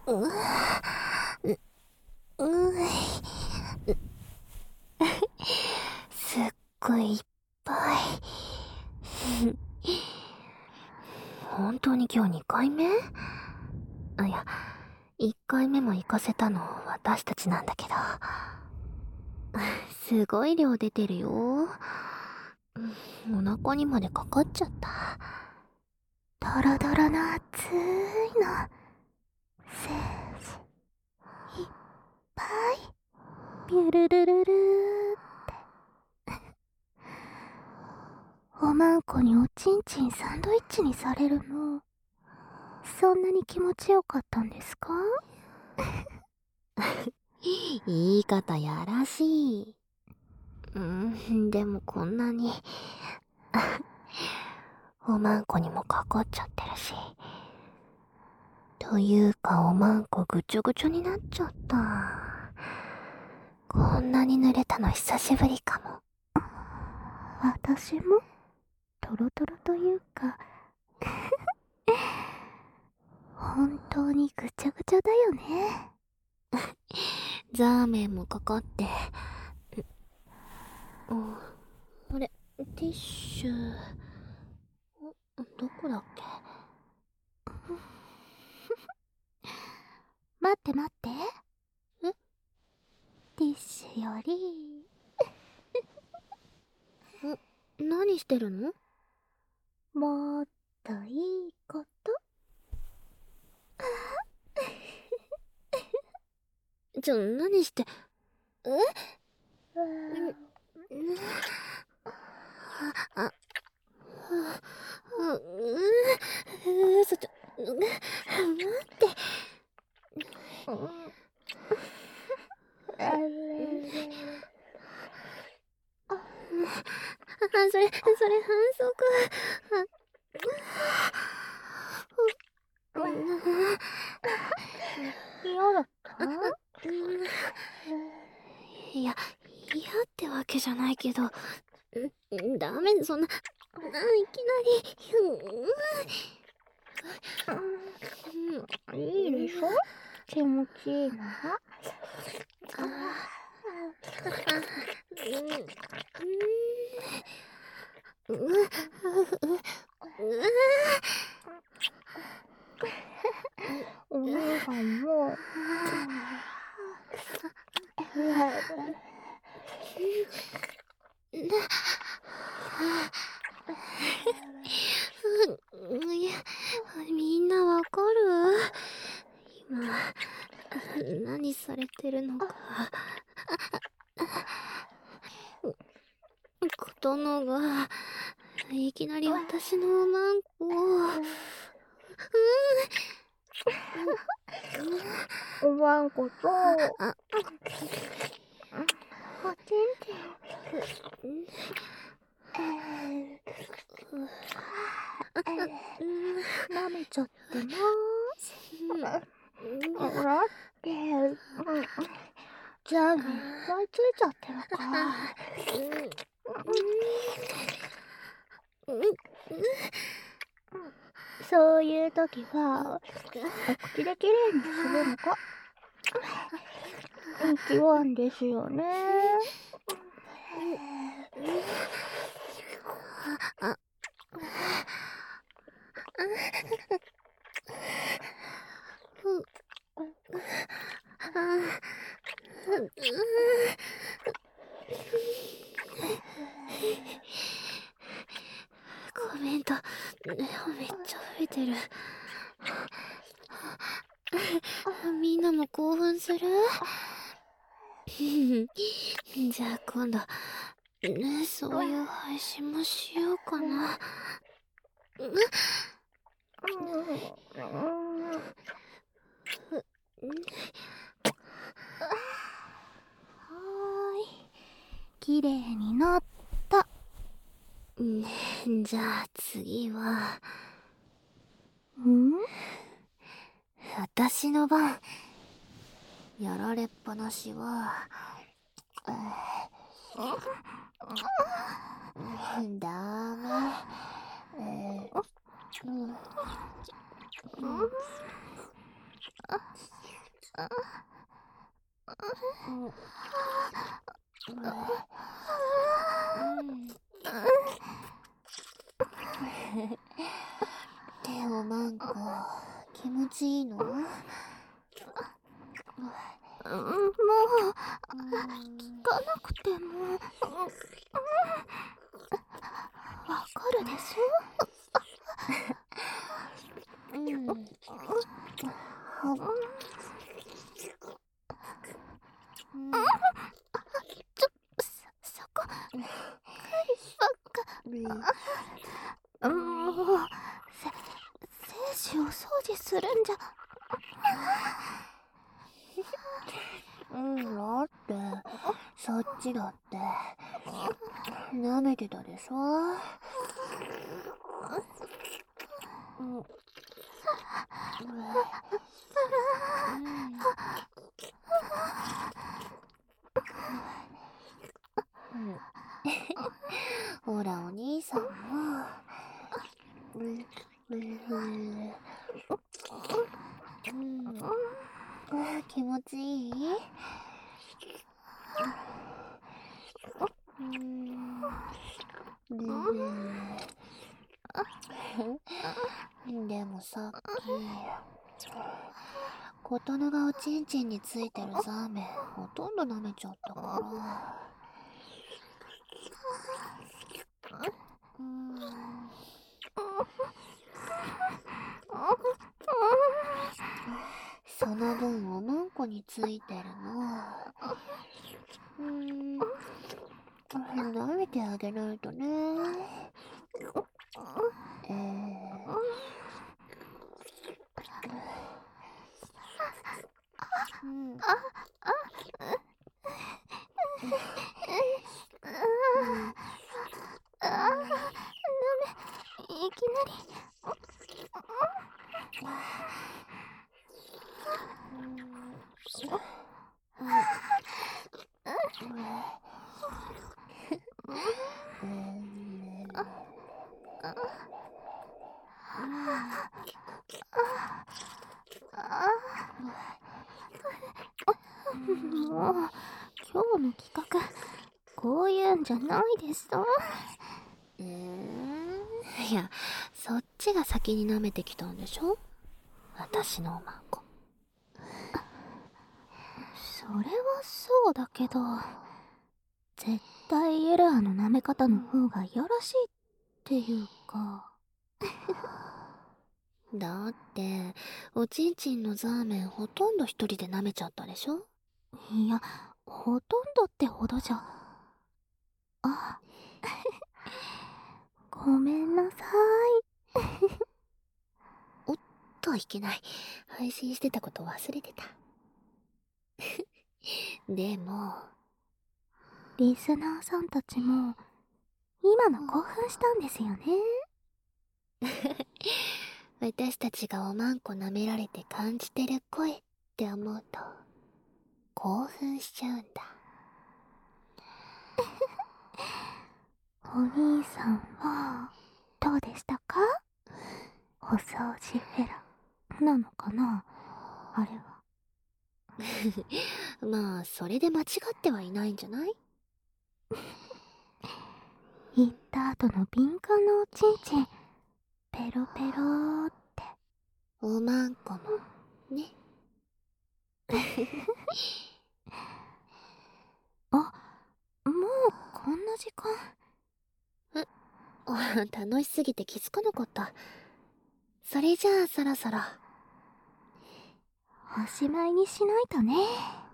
うういすっごいいっぱい。本当に今日2回目？いや、1回目も行かせたの私たちなんだけど。すごい量出てるよ。お腹にまでかかっちゃった。ドロドロの熱いの。いっぱい。ビュルルルルーって。おまんこにおちんちんサンドイッチにされるの、そんなに気持ちよかったんですか？言い方やらしい。でもこんなにおまんこにもかかっちゃってるし。というかおまんこぐちょぐちょになっちゃった。こんなに濡れたの久しぶりかも。私もトロトロというか本当にぐちゃぐちゃだよね。ザーメンもかかって。あれ、ティッシュどこだっけ？待って待って。ティッシュより何してるの？もっといいこと。何して。嘘、待って。それ反則。嫌だった？いや、嫌ってわけじゃないけど、ダメ、そんな、いきなり。いいでしょ？気持ちいいなら。お姉さんもいや、みんなわかる？今何されてるのか。琴乃がいきなり私のおまんこを。おまんこと、おちんちん。舐めちゃってます。ほらって、じゃあね、いっぱいついちゃってるから。そういうときは、お口できれいにするのが一番ですよね。コメント、めっちゃ増えてる。みんなも興奮する？じゃあ今度、そういう配信もしようかな。きれいになった。じゃあ次は。私の番。やられっぱなしは。ダメ。 手をマンコ、気持ちいいの？もう、聞かなくても、わかるでしょ？そこ、ばっか。もう、精子を掃除するんじゃ。だって、そっちだって、舐めてたでしょ？ほら、お兄さんも。気持ちいい？でもさっき、琴乃がおちんちんについてるザーメンほとんど舐めちゃったから。その分おまんこについてるの。舐めてあげないとね。いきなり。もう、今日の企画、こういうんじゃないでしょ。いや、そっちが先に舐めてきたんでしょ？私のおまんこ。それはそうだけど、絶対エラーの舐め方の方がやらしいっていうか。だって、おちんちんのザーメンほとんど一人で舐めちゃったでしょ？いや、ほとんどってほどじゃ。あ、ごめんなさい。おっといけない。配信してたこと忘れてた。でも、リスナーさんたちも、今の興奮したんですよね。私たちがおまんこ舐められて感じてる声って思うと、興奮しちゃうんだ。お兄さんは、どうでしたか？お掃除フェラなのかな、あれは。まあ、それで間違ってはいないんじゃない？行った後の敏感なおちんちん、ペロペローって。おまんこも、ね。あ、もうこんな時間。楽しすぎて気づかなかった。それじゃあそろそろ。おしまいにしないとね。